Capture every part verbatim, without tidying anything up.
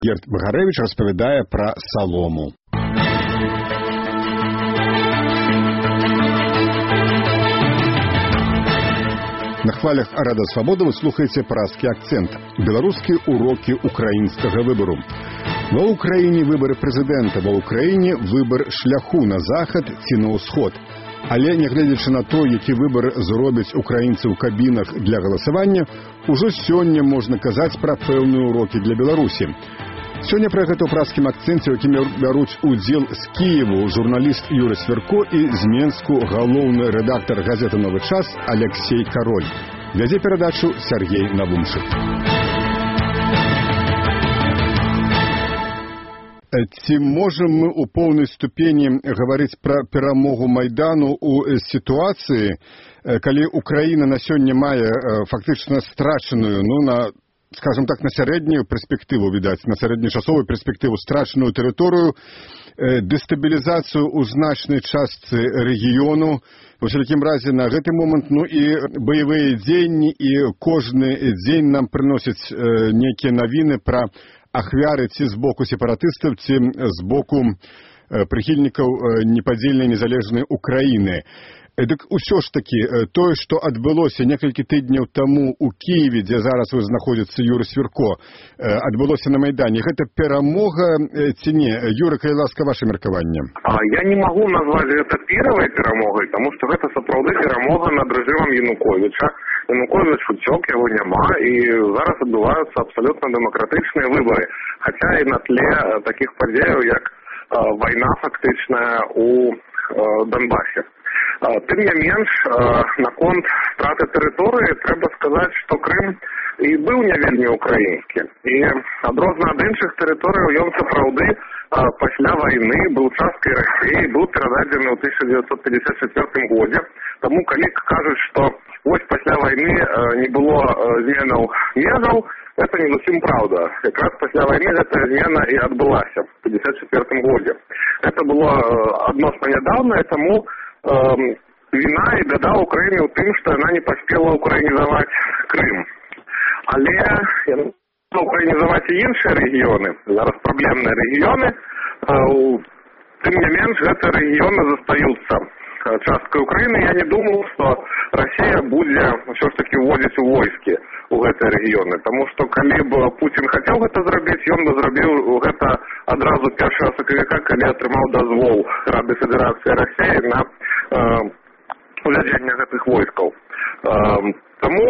Герт Багарэвіч распавядае пра салому. На хвалях Рада Свабода вы слухаеце парадскі акцэнт. Беларускія урокі украінскага выбару. Ва ўкраіне выбары прэзідэнта, ва ўкраіне выбар шляху на захад ці на ўсход. Але, нягледзячы на то, які выбар зробяць украінцы ў кабінах для галасавання, ужо сёння можна казаць пра пэўныя урокі для Беларусі. Сёння пра гэта ў парадскім акцэнце, у якім бяруць удзел з Кіеву журналіст Юры Свірко і з Менску галоўны рэдактар газеты «Новы час» Алексей Кароль. Вядзе перадачу Сергей Навумшык. Ці можам мы ў поўнай ступені гаварыць пра перамогу Майдану ў сітуацыі, калі Украіна на сёння мае фактычна страчаную, ну, на, скажем так, на сярэднюю перспектыву, відаць, на сярэднечасовую перспектыву страчаную тэрыторыю, дэстабілізацыю ў значнай частцы рэгіёну, у всякім разе на гэты момант, ну і баявыя дзеянні, і кожны дзень нам прыносяць нейкія навіны пра ахвяры ці з боку сепаратыстаў, ці з боку прыхільнікаў непадзельнай незалежнай Украіны. Дык усё ж такі, тое, што адбылося некалькі тыдняў таму ў Кіеве, дзе зараз вы знаходзіцца Юры Свірко, адбылося на Майдане, гэта перамога ці не? Юра, калі ласка, ваше меркаванне. Я не магу назваць гэта першай перамогай, таму што гэта сапраўды перамога над рэжымам Януковіча. Януковіч уцёк, яго няма, і зараз адбываюцца абсалютна дэмакратычныя выбары. Хаця і на тле такіх падзеяў, як вайна фактычная у Донбасе. Тым не менш, наконт страты тэрыторыі трэба сказаць, што Крым і быў не вельмі украінскі. І адрозна ад іншых тэрыторыяў ён сапраўды пасля вайны быў часткай Расіі, быў перададзены ў тысяча дзевяцьсот пятьдесят четвёртым годзе. Таму, калі кажуць, што вось пасля вайны не было зменаў межаў, гэта не зусім праўда. Якраз пасля вайны гэтая змена і адбылася ў пятьдесят четвёртым годзе. Гэта было адносна нядаўна, і таму віна і бяда Украіны ў тым, што яна не паспела ўкраінізаваць Крым. Але яна ўкраінізаваць і іншыя рэгіёны, зараз праблемныя рэгіёны, тым не менш, гэта рэгіёны застаюцца часткай Украіны. Я не думаю, што Расія будзе ўсё ж такі ўводзіць у войскі ў гэтыя рэгіёны, таму што калі б Пуцін хацеў гэта зрабіць, ён бы зрабіў гэта адразу першага сакавіка, калі атрымаў дазвол Рады Федэрацыі Расіі на увядзенне гэтых войскаў. Таму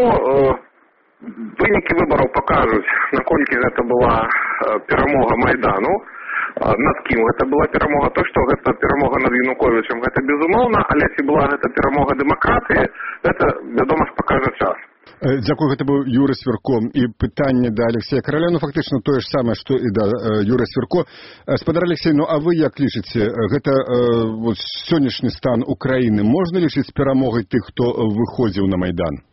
вынікі выбараў пакажуць, наколькі гэта была перамога Майдану, над кім гэта была перамога. То, што гэта перамога над Януковічам, гэта безумоўна, але ці была гэта перамога дэмакратыі, гэта, вядома ж, пакажа час. Дзякую, гэта быў Юры Свірко. І пытанне да Алексея Караля, ну, фактычна тое ж самае, што і да Юры Свірко. Спадар Алексей, ну, а вы як лічыце, гэта вот, сённяшні стан Украіны можна лічыць перамогай тых, хто выходзіў на Майдан?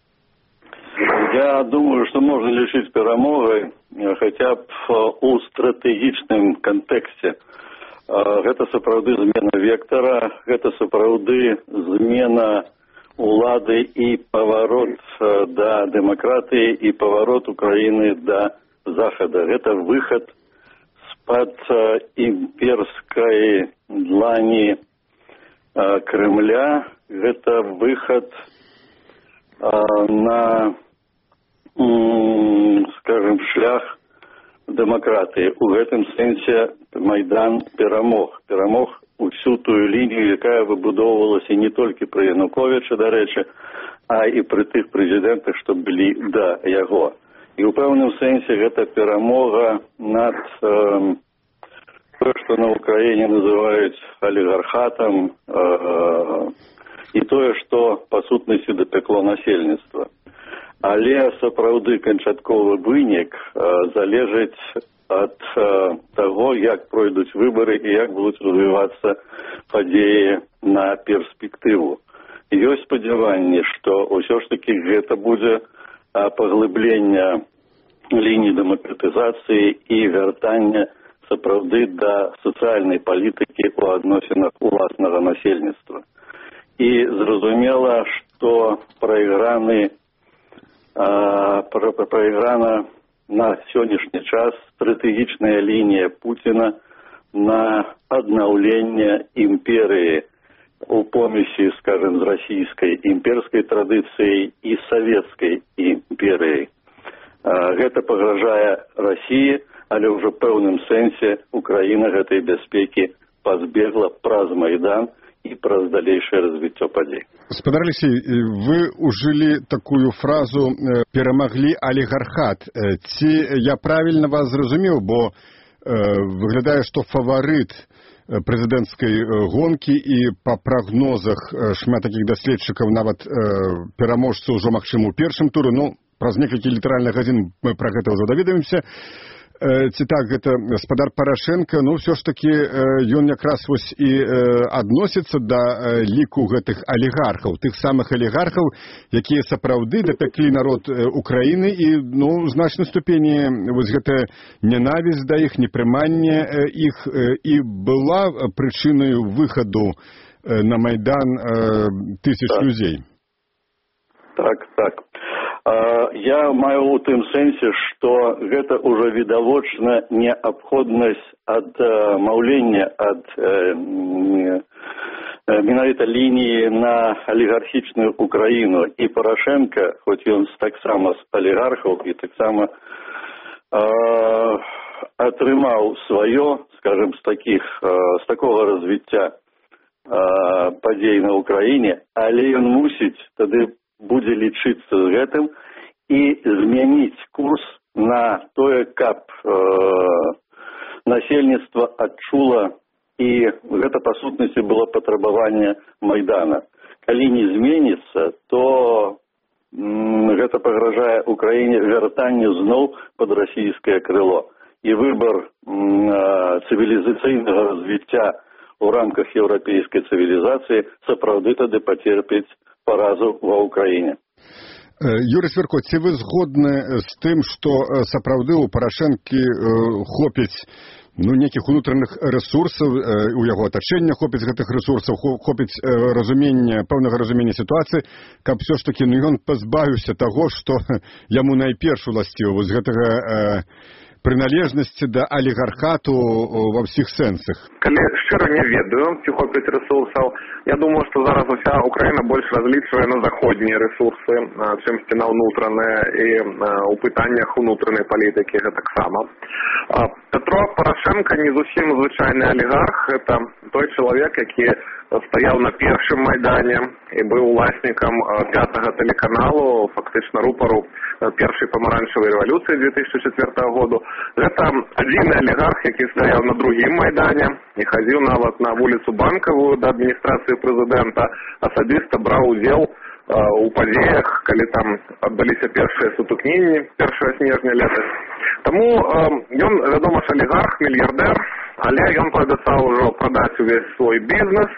Я думаю, што можна лічыць перамогай хаця б у стратэгічным кантэксце. Гэта сапраўды змена вектара, гэта сапраўды змена улады і паварот да дэмакратыі і паварот Украіны да захада. Гэта выхад з-пад імперскай длані Кремля, гэта выхад на, скажем, шлях дэмакратыі. У гэтым сэнсе Майдан перамог. Перамог усю тую лінію, якая выбудоўвалася не толькі пры Януковіча, дарэчы, а і пры тых прэзідэнтах, што былі да яго. І ў пэўным сэнсе гэта перамога над э, тое, што на Украіне называюць алігархатам, э, і тое, што па сутнасці дапекло насельніцтва. Але сапраўды канчатковы вынік э, залежыць ад э, таго, як пройдуць выбары і як будуць развівацца падзеі на перспектыву. Ёсць спадзяванне, што ўсё ж такі гэта будзе э, паглыбленне ліній дэмакратызацыі і вяртання сапраўды да сацыяльнай палітыкі ў адносінах уласнага насельніцтва. І зразумела, што прайграны, э, прайграна на сённяшні час стратэгічная лінія Путіна на аднаўленне імперыі у помесі, скажем, з расійскай імперскай традыцыяй і савецкай імперыяй. Гэта пагражае Расіі, але ўжо ў пэўным сэнсе Украіна гэтай бяспекі пазбегла праз Майдан і праз далейшае развіццё падзей. Гаспадар Алексей, вы ужылі такую фразу «перамаглі алігархат». Ці я правільна вас зразумеў, бо выглядае, што фаварыт прэзідэнцкай гонкі і па прагнозах шмат такіх даследчыкаў нават пераможцы ўжо магчыма ў першым туры, ну, праз некалькі літаральных гадзін мы пра гэта ўжо даведаемся. Ці так, гэта гаспадар Парашенка, ну, ўсё ж такі ён якраз вось і адносіцца да ліку гэтых алігархаў, тых самых алігархаў, якія сапраўды дапяклі народ Украіны і, ну, у значнай ступені вось гэтая нянавісць да іх, непрыманне іх і была прычынаю выхаду на Майдан тысяч людзей. Так, так. Я маю ў тым сэнсе, што гэта ўжо відавочна неабходнасць адмаўлення ад менавіта лініі на алігархічную Украіну. І Парашенка, хоць ён таксама з алігархаў і таксама атрымаў сваё, скажем, з такіх з такога развіцця падзей на Украіне, але ён мусіць тады будзе лічыцца з гэтым і змяніць курс на тое, каб э, насельніцтва адчула, і гэта па сутнасці было патрабаванне Майдана. Калі не зменіцца, то м, гэта пагражае Украіне вяртанне зноў пад расійскае крыло. І выбар м, цывілізацыйнага развіцця ў рамках еўрапейскай цывілізацыі сапраўды тады пацерпіць паразу ва Ўкраіне. Юрый Сверко, ці вы згодны з тым, што сапраўды ў Парашэнкі хопіць ну, нейкіх унутраных рэсурсаў, у яго атачэння хопіць гэтых рэсурсаў, хопіць разумення, пэўнага разумення сітуацыі, каб все ж такі ну, ён пазбавіўся таго, што яму найперш уласціва вось гэтага прыналежнасці да алігархату ва ўсіх сэнсах? Калі шчыра не ведаю, ці хопіць рэсурсаў, я думаю, што зараз уся Украіна больш разлічвае на заходнія рэсурсы, чымсьці на ўнутраныя, і ў пытаннях унутранай палітыкі гэтаксама. Петро Парашенка не зусім звычайны алігарх, гэта той чалавек, які стаяў на першым Майдане і быў уласнікам пятага тэлеканалу, фактычна рупару першай памаранчавай рэвалюцыі две тысячы чацвёртага году. Гэта адзіны алігарх, які стаяў на другім Майдане і хадзіў нават на вуліцу Банкавую да адміністрацыі прэзідэнта, асабіста браў удзел у падзеях, калі там адбыліся першыя сутыкненні першага снежня летась. Таму ён, вядома ж, алігарх, мільярдэр, але ён паабяцаў ужо прадаць увесь свой бізнес,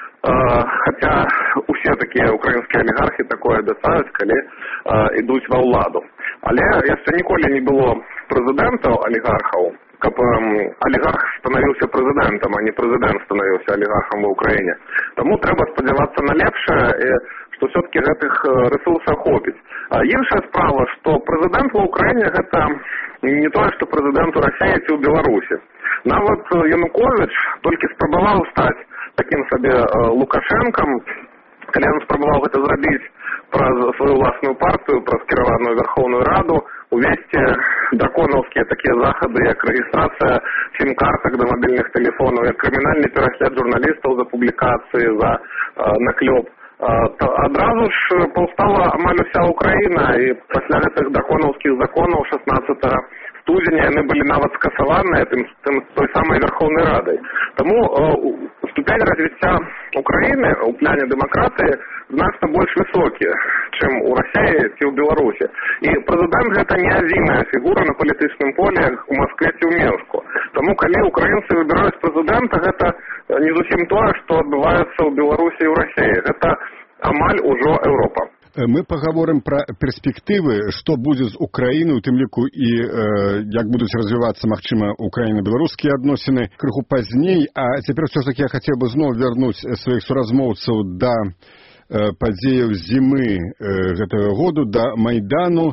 хаця усе такія украінскія алігархі такое абяцаюць, калі ідуць ва ўладу. Але яшчэ ніколі не было прэзідэнтаў алігархаў, каб алігарх станавіўся прэзідэнтам, а не прэзідэнт станавіўся алігархам ва Ўкраіне. Таму трэба спадзявацца на лепшае, што ўсё-такі гэтых рэсурсаў хопіць. А іншая справа, што прэзідэнт ва Ўкраіне гэта не тое, што прэзідэнт у Расіі ці ў Беларусі. Нават Януковіч толькі спрабаваў стаць такім сабе Лукашэнкам, калі ён спрабаваў гэта зрабіць праз сваю ўласную партыю, праз кіраваную Верховную Раду, увесці драконаўскія такія захады, як рэгістрацыя сім-картак да мабільных тэлефонаў, як крымінальны пераслед журналістаў за публікацыі, за наклёп. Адразу ж паўстала амаль уся Украіна, і пасля гэтых драконаўскіх законаў шаснаццатага студзеня яны былі нават скасаваныя тым, тым, той самай Верховнай Радай. Таму э, ступень развіцця Украіны ў пляне дэмакратыі значна больш высокія, чым у Расіі ці ў Беларусі. І прэзідэнт гэта не адзіная фігура на палітычным поле у Маскве ці ў Мінску. Таму калі украінцы выбіраюць прэзідэнта, гэта не зусім тое, што адбываецца ў Беларусі і ў Расіі. Гэта амаль ужо Еўропа. Мы пагаворым пра перспектывы, што будзе з Украінай, у тым ліку і э, як будуць развівацца, магчыма, украіна-беларускія адносіны крыху пазней. А цяпер ўсё ж такі я хацеў бы зноў вярнуць сваіх суразмоўцаў да э, падзеяў зімы э, гэтага году, да Майдану.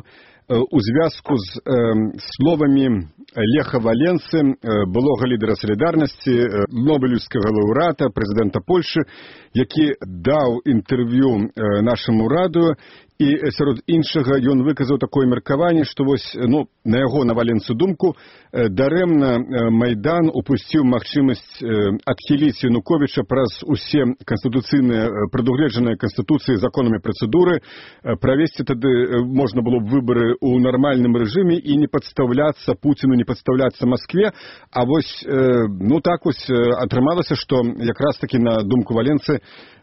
у звязку з словамі Леха Валенсы, былога лідара салідарнасці, нобелеўскага лаўрэата, прэзідэнта Польшы, які даў інтэрв'ю нашаму радыё, і сярод іншага ён выказаў такое меркаванне, што вось, ну, на яго, на Валенсу думку, дарэмна Майдан упусціў магчымасць адхіліць Януковіча праз усе канстытуцыйныя, прадугледжаныя Канстытуцыяй законамі працэдуры, правесці тады можна было б выбары ў нармальным рэжыме і не падстаўляцца Пуціну, не падстаўляцца Маскве, а вось, ну так вось атрымалася, што якраз такі на думку Валенсы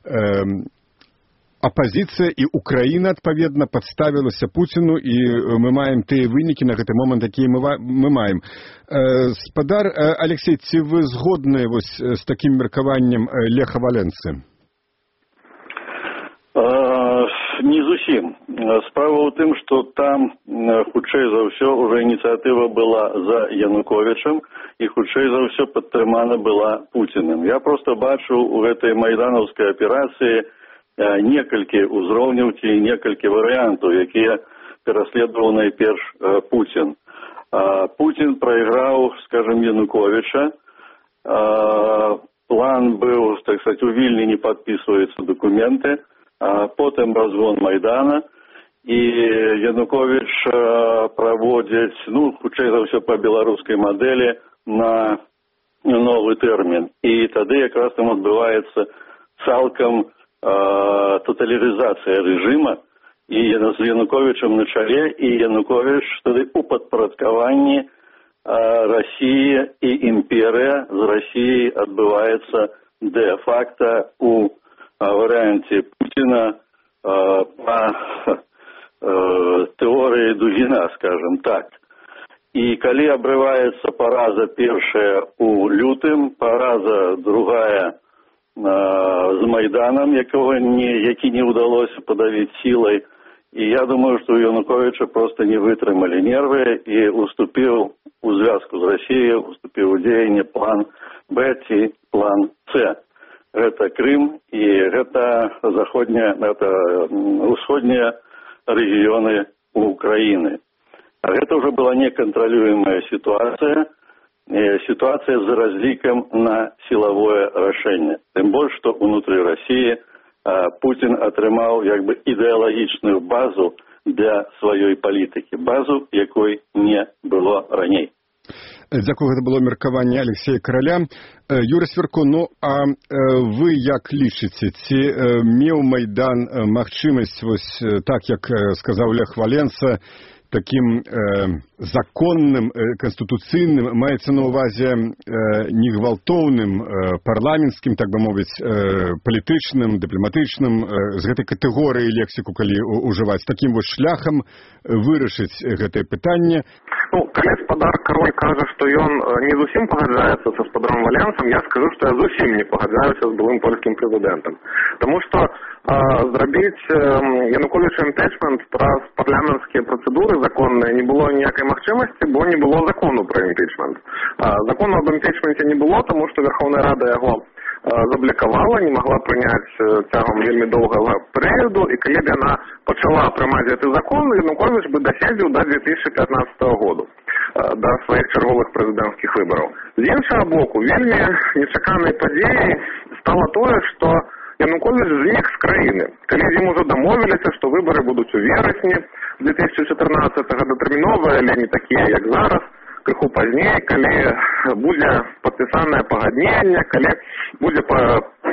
апазіцыя і Украіна, адпаведна, падставілася Пуціну, і мы маем тыя вынікі на гэты момант, якія мы маем. Спадар Алексей, ці вы згодныя вось з такім меркаваннем Леха Валенсы? Не зусім. Справа ў тым, што там, хутчэй за ўсё, уже ініцыятыва была за Януковічам, і хутчэй за ўсё падтрымана была Пуцінам. Я проста бачу у гэтай майданаўскай аперацыі некалькі ўзроўняў ці некалькі варыянтаў, якія пераследаваў найперш Пуцін. Пуцін прайграў, скажем, Януковіча. План быў, так сказать, у Вільні не падпісваюцца дакументы, потым разгон Майдана, і Януковіч праводзіць, ну, хутчэй за ўсё па беларускай мадэлі, на новы тэрмін. І тады якраз там адбываецца цалкам тоталізацыя рэжыма, і з Януковічам на чале, і Януковіч тады у падпарадкаванні Расіі, і імперыя з Расіяй адбываецца дэ-факта у варыянце Пуціна па тэорыі Дугіна, скажем так. І калі абрываецца параза першая у лютым, параза другая з Майданам, якого не, які не ўдалося падавіць сілай. І я думаю, што у Януковіча проста не вытрымалі нервы і уступіў у звязку з Расіяй, уступіў у дзеянне план Б ці план С. Гэта Крым і гэта заходняя, гэта усходнія рэгіёны Украіны. А гэта ўжо была некантралюемая сітуацыя, ситуация с разликом на силовое решение. Тем больше, что внутри России Путин отрымал как бы идеологичную базу для своей политики, базу, якой не было раней. Дякую, гэта было меркаванне Алексея Караля. Юрий Сверко, ну а вы як лічыце, ці меў Майдан магчымасць, вось так, як сказаў Лех Валенса, таким э, законным, э, конституційним, мається на увазі э, не гвалтовним, э, парламентським, так би мовити, э, політичним, дипломатичним, э, з гэтай категорії лексику, калі уживати, таким вот шляхом вирішить гэтае пытанне. Ну, калі спадар Кароль кажа, што ён не зусім пагаджаецца са спадаром Валенсам, я скажу, што я зусім не пагаджаюся з былым польскім прэзідэнтам. Таму што зрабіць Януковіча імпічмент праз парламенцкія працэдуры законныя не было ніякай магчымасці, бо не было закону пра імпічмент. Закону аб імпічменце не было, таму што Верховная Рада яго заблокавала, не могла прыняць цягам вельмі доўгага перыяду, і калі б яна пачала прымаць гэты закон, Януковіч бы даседзеў да две тысячи пятнадцатого году, да сваіх чарговых прэзідэнцкіх выбараў. З іншага боку, вельмі нечаканай падзеяй стала тое, што Януковіч знік з краіны. Калі з ім ужо дамовіліся, што выбары будуць у верасні две тысячи чатырнаццатого, датэрміновыя, але не такія, як зараз, крыху пазней, калі будзе падпісанае пагадненне, калі будзе па,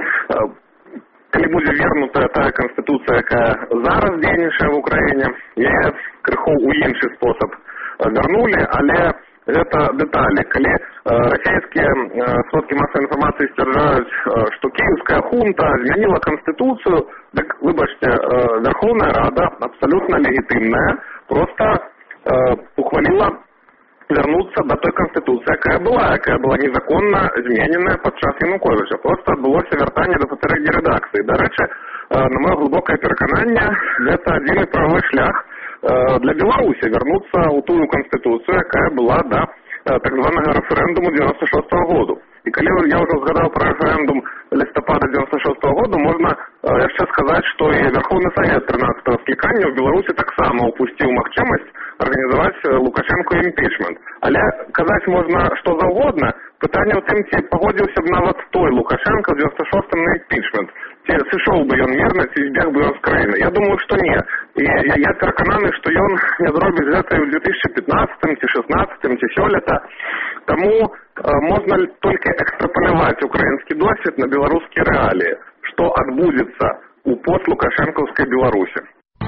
калі будзе вернутая тая канстытуцыя, якая зараз дзейнічае в Украіне, яе крыху ў іншы спосаб вярнулі, але гэта дэталі. Калі расійскія сродкі масавай інфармацыі сцвярджаюць, што кіеўская хунта змяніла канстытуцыю, дык, выбачце, Верховная Рада абсалютна легітымная, проста ухваліла вернуться до той конституции, якая была, якая была незаконно змененная падчас Януковича. Просто адбылося вяртанне да папярэдняй рэдакцыі. Дарэчы, на маё глыбокае перакананне, гэта адзіны правы шлях для Беларусі вернуться ў тую конституцию, якая была да так званага рэферэндуму девяносто шестого году. І калі я ўжо згадаў пра рэферэндум лістапада девяносто шестого году, можна яшчэ сказаць, што і Верховны Савет трынаццатого склікання ў Беларусі таксама упусціў магчымасць арганізаваць Лукашэнку імпічмент. Але казаць можна што заўгодна. Пытанне ў тым, ці пагодзіўся б нават той Лукашенко ў дзевяносто шостым на імпічмент. Ці сышоў бы ён мірна, ці збег бы ён з краіны. Я думаю, што не. І я перакананы, што ён не зробіць гэта ў две тысячи пятнадцатым ці шестнадцатым ці сёлета. Таму э, можна толькі экстраполяваць украінскі досвед на беларускія рэаліі, што адбудзецца у постлукашэнкаўскай Беларусі.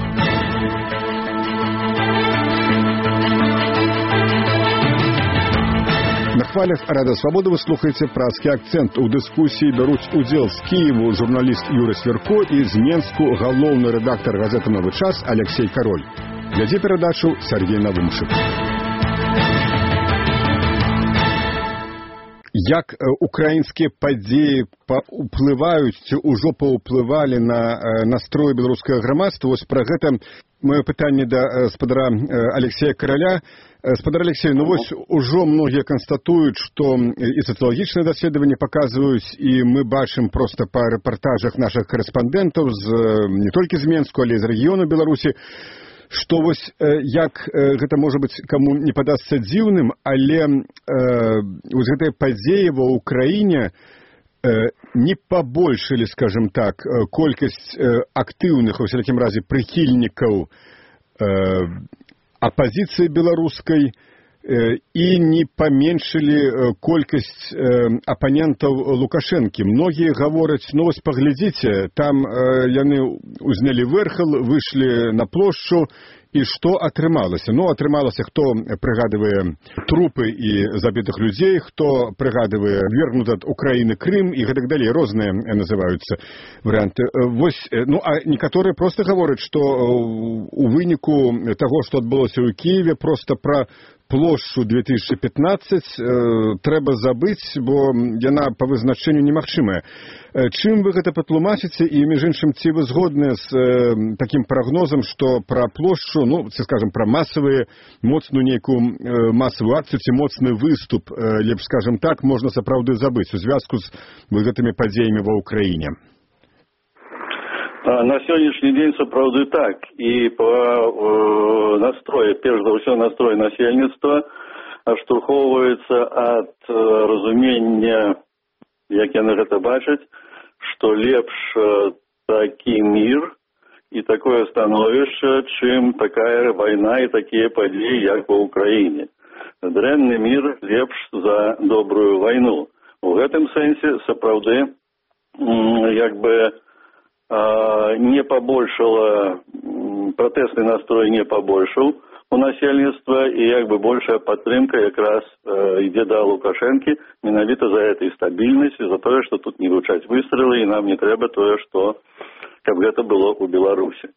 На хвалях Рада Свабоды вы слухаеце празкі акцэнт. У дыскусіі бяруць удзел з Кіеву журналіст Юрый Сверко і з Менску галоўны рэдактар газеты «Новы час» Алексей Кароль. Вядзе перадачу Сергей Навумшык. Як украінскія падзеі паўплываюць ці ўжо паўплывалі на настрой беларускага грамадства? Вось пра гэта маё пытанне да спадара Алексея Караля. Спадар Алексей, ну вось ужо многія канстатуюць, што і сацыялагічныя даследаванні паказваюць, і мы бачым проста па рэпартажах нашых карэспандэнтаў з не толькі з Менску, але і з рэгіёну Беларусі, што вось як гэта можа быць каму не падасца дзіўным, але э, вось гэтыя падзеі ва ўкраіне э, не пабольшылі, скажем так, колькасць э, актыўных, у всякім разе прыхільнікаў э, апозіцыі беларускай э, і не паменшылі э, колькасць э, апанентаў Лукашэнкі. Многія гавораць, ну вось паглядзіце, там э, яны ўзнялі верхал, выйшлі на плошчу, і што атрымалася? Ну, атрымалася, хто прыгадывае трупы і забітых людзей, хто прыгадывае вергнуты ад Украіны Крым і гэтак далей, розныя называюцца варыянты. Вось, ну, а некаторыя проста гавораць, што у выніку таго, што адбылося ў Кіеве, проста пра плошчу две тысячи пятнадцать э, трэба забыць, бо яна па вызначэнню немагчымая. Чым вы гэта патлумачыце, і між іншым, ці вы згодныя з э, такім прагнозам, што пра плошчу, ну, ці скажам, пра масавыя, моцную нейкую э, масавую акцыю, ці моцны выступ, э, лепш скажам так, можна сапраўды забыць у звязку з гэтымі падзеямі ва ўкраіне? На сённяшні дзень сапраўды так. І па э, настрое, перш за ўсё настрой насельніцтва адштурхоўваецца ад э, разумення, як яны гэта бачаць, што лепш э, такі мір і такое становішча, чым такая вайна і такія падзеі, як ва ўкраіне. Дрэнны мір лепш за добрую вайну. У гэтым сэнсе сапраўды як бы не пабольшала, пратэсны настрой не пабольшаў у насельніцтва, і як бы большая падтрымка якраз ідзе да Лукашэнкі менавіта за этой стабільнасці, за тое, што тут не гучаць выстрэлы, і нам не трэба тое, што каб гэта было ў Беларусі.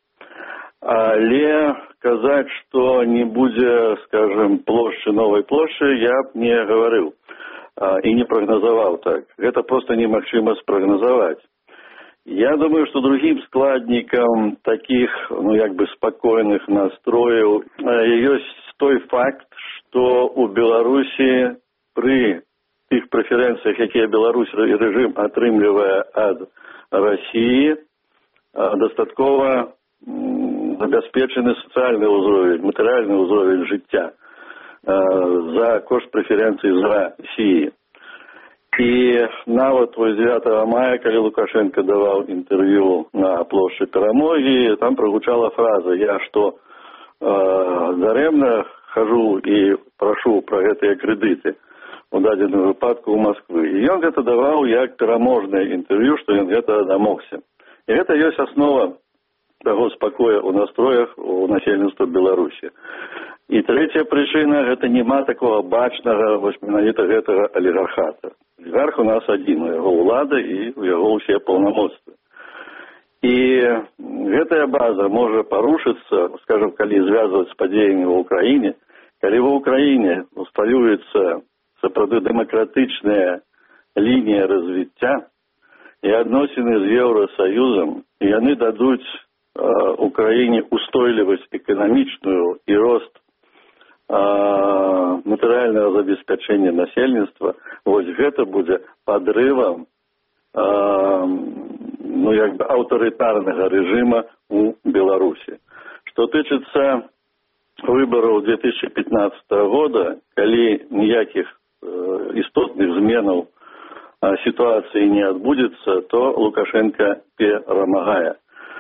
Але казаць, што не будзе, скажем, плошчы, новай плошчы, я б не гаварыў і не прагназаваў так. Гэта проста немагчыма спрагназаваць. Я думаю, что другим складником таких, ну, як бы спокойных настроев есть той факт, что у Беларуси при тех преференциях, какие Беларусь режим отрымливая от России, достатково забезпечены социальный уровень, материальный уровень життя за кошт преференций з России. І нават девятого мая, калі Лукашенко даваў інтэрв'ю на плошчы Перамогі, там прагучала фраза: «Я што, э, дарэмна хожу і прашу пра гэтыя крэдыты у дадзеным выпадку ў Масквы». І ён гэта даваў як пераможнае інтэрв'ю, што ён гэта дамогся. І гэта ёсць аснова таго спакоя ў настроях у насельніцтва Беларусі. І трэцяя прычына — гэта няма такого бачнага вось менавіта гэтага алігархата. Олігарх у нас адзін, у яго ўлада і у яго ўсе паўнамоцтвы. І гэтая база можа парушыцца, скажем, калі звязваць з падзеямі ва ўкраіне, калі ва ўкраіне усталюецца сапраўды дэмакратычная лінія развіцця і адносіны з Еўрасаюзам, і яны дадуць Украіне устойлівасць эканамічную і рост матэрыяльнага забеспячэння насельніцтва, вось гэта будзе падрывам ну, як бы аўтарытарнага рэжыма у Беларусі. Што тычыцца выбораў две тысячи пятнадцатого года, калі ніякіх э, істотных зменаў э, ситуации не отбудется, то Лукашенко перамагае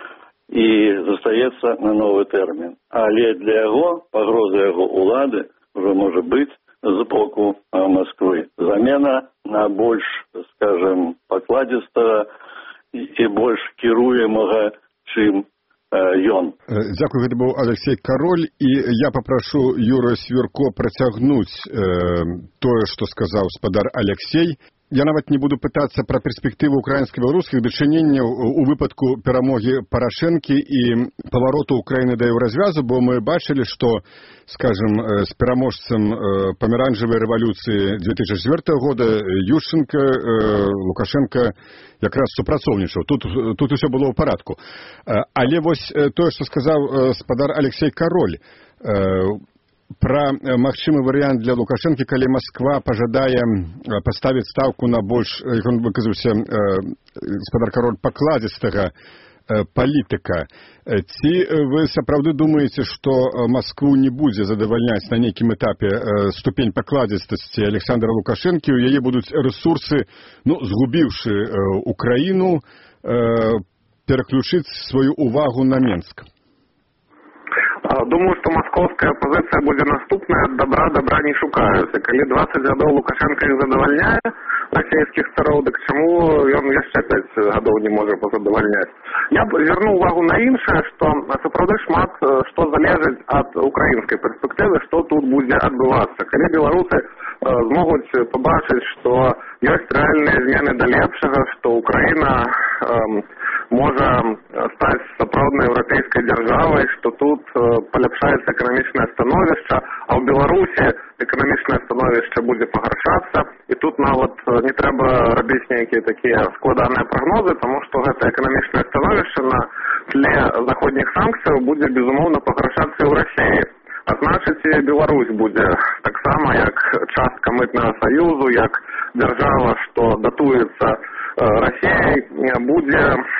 и застаецца на новый термин. Але для яго, пагроза яго улады, уже может быть з боку Москвы. Замена на больш, скажем, покладистого и больш кіруемага, чым ён. Дзякую, гэта быў Алексей Король, і я попрошу Юрия Свірко працягнуць э, тое, што сказаў гаспадар Алексей. Я нават не буду пытацца пра перспектывы украінска-беларускіх дачыненняў у выпадку перамогі Парашэнкі і павароту Украіны да еўразвязу, бо мы бачылі, што, скажем, з пераможцам памеранжавай рэвалюцыі две тысячи четвёртого года Ющенко, Лукашенко якраз супрацоўнічаў. Тут, тут усё было ў парадку. Але вось тое, што сказаў гаспадар Алексей Король, пра магчымы варыянт для Лукашэнкі, калі Москва пажадае паставіць стаўку на больш, як он выказаўся, гаспадар Король, пакладзістага палітыка. Ці вы сапраўды думаеце, што Москву не будзе задавальняць на нейкім этапе ступень пакладзістасці Александра Лукашэнкі, у яе будуць рэсурсы, ну, згубіўшы Украіну, пераключыць сваю увагу на Менск? Думаю, што маскоўская пазіцыя будзе наступная: ад добра добра не шукаюцца. Калі двадцать гадоў Лукашенко іх задавальняе, расійскіх цароў, дык чаму ён яшчэ пяць гадоў не можа пазадавальняць? Я б звярнуў увагу на іншае, што сапраўды шмат што залежыць ад украінскай перспектывы, што тут будзе адбывацца. Калі беларусы змогуць пабачыць, што ёсць рэальныя змены да лепшага, што Украіна можа стаць сапраўднай еўрапейскай дзяржавай, што тут паляпшаецца эканамічнае становішча, а ў Беларусі эканамічнае становішча будзе пагаршацца, і тут нават не трэба рабіць нейкія такія складаныя прагнозы, таму што гэта эканамічнае становішча на тле заходніх санкцыяў будзе, безумоўна, пагаршацца і ў Расіі. А значыць, і Беларусь будзе таксама як частка мытнага саюзу, як дзяржава, што датуецца Расіяй, будзе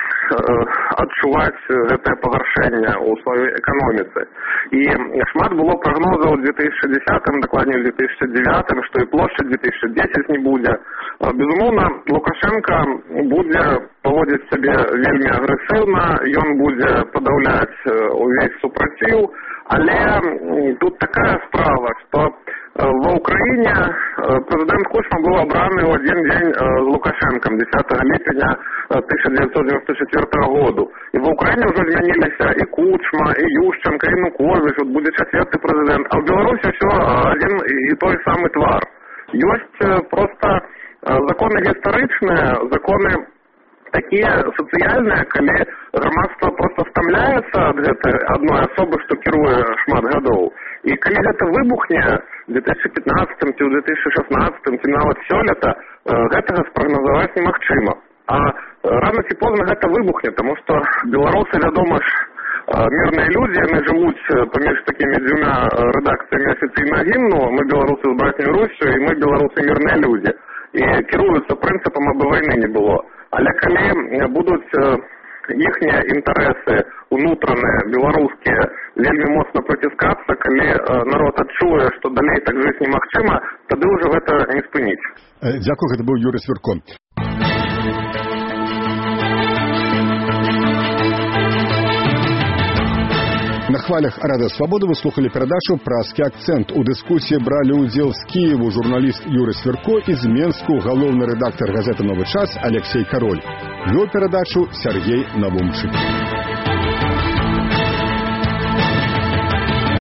адчуваць гэтае пагаршэнне ў сваёй эканоміцы. І шмат было прагнозаў у две тысячи десятом, дакладней у две тысячи девятом, што і плошча две тысячи десять не будзе. Безумоўна, Лукашенко будзе паводзіць сябе вельмі агрэсіўна, ён будзе падаўляць увесь супраціў, але тут такая справа, што ва Украине президент Кучма был обран в один день с Лукашенком десятого липня тысяча девятьсот девяносто четвёртого года. И в Украине уже изменились и Кучма, и Ющенко, и Янукович, вот будет четвертый президент. А в Беларуси все один и той самый твар. Есть просто законы гістарычныя, законы такие социальные, калі грамадства просто стамляецца ад гэтай адной асобы, што кіруе шмат гадоў. І калі гэта выбухне в две тысячи пятнадцатом ці ў две тысячи шестнадцатом, ці нават сёлета, гэтага спрагназаваць немагчыма. А рано ці позна гэта выбухне, таму што беларусы, вядома ж, мирные люди, яны жывуць паміж такімі дзвюма рэдакцыямі афіцыйнага гімну: мы беларусы з братняй Руссю, і мы беларусы мирныя людзі. І кіруюцца прынцыпам, абы вайны не было. Але калі будуць іхнія інтарэсы унутраныя, беларускія, вельмі моцна прыціскацца, калі народ адчуе, што далей так жыць немагчыма, тады ўжо гэта не спыніць. Дзякую, гэта быў Юрий Свірко. На хвалях Радио Свобода вы слухали передачу «Празкі акцент». У дискуссии брали удел с Киеву журналист Юрий Свірко, из Менску головный редактор газеты «Новый час» Алексей Король. Вел передачу Сергей Навумчик.